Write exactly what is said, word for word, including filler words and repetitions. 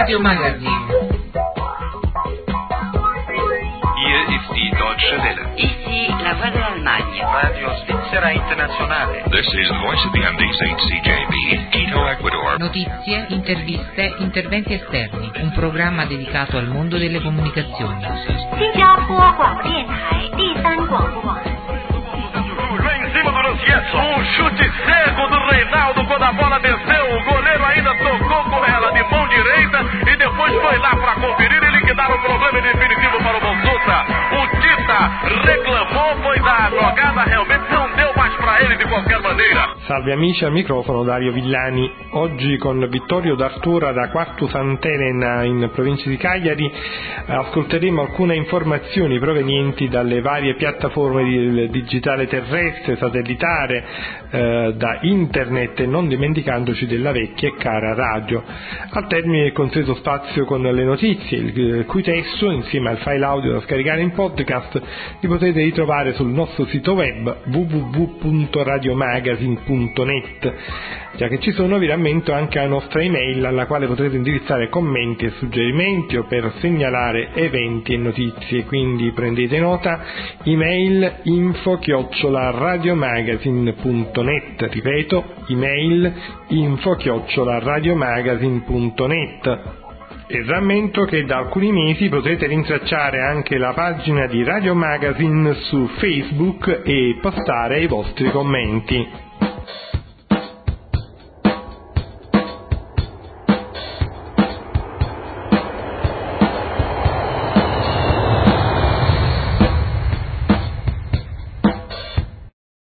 Radio Magazine. Hier ist die Deutsche Welle. Ici la voix de l'Allemagne. Radio Svizzera Internazionale. This is the voice of the Andes eight C J B, Quito, Ecuador. Notizie, interviste, interventi esterni. Un programma dedicato al mondo delle comunicazioni. 新加坡广播电台第三广播网。 Lá em cima do Lancietto, um chute cego do Reinaldo quando a bola desceu. O goleiro ainda tocou com ela de mão direita e depois foi lá para conferir e liquidar o problema definitivo para o Bonsuta. O Tita reclamou, foi da jogada, realmente não deu mais para ele de qualquer maneira. Salve amici, al microfono Dario Villani. Oggi con Vittorio D'Artura da Quartu Sant'Elena in provincia di Cagliari ascolteremo alcune informazioni provenienti dalle varie piattaforme del digitale terrestre, satellitare, eh, da internet e non dimenticandoci della vecchia e cara radio. Al termine del consueto spazio con le notizie, il cui testo insieme al file audio da scaricare in podcast li potete ritrovare sul nostro sito web w w w punto radiomagazine punto net. Già che ci sono, vi rammento anche la nostra email alla quale potrete indirizzare commenti e suggerimenti o per segnalare eventi e notizie, quindi prendete nota: email info chiocciola radiomagazine punto net, ripeto, email info chiocciola radiomagazine punto net. E rammento che da alcuni mesi potrete rintracciare anche la pagina di Radio Magazine su Facebook e postare i vostri commenti.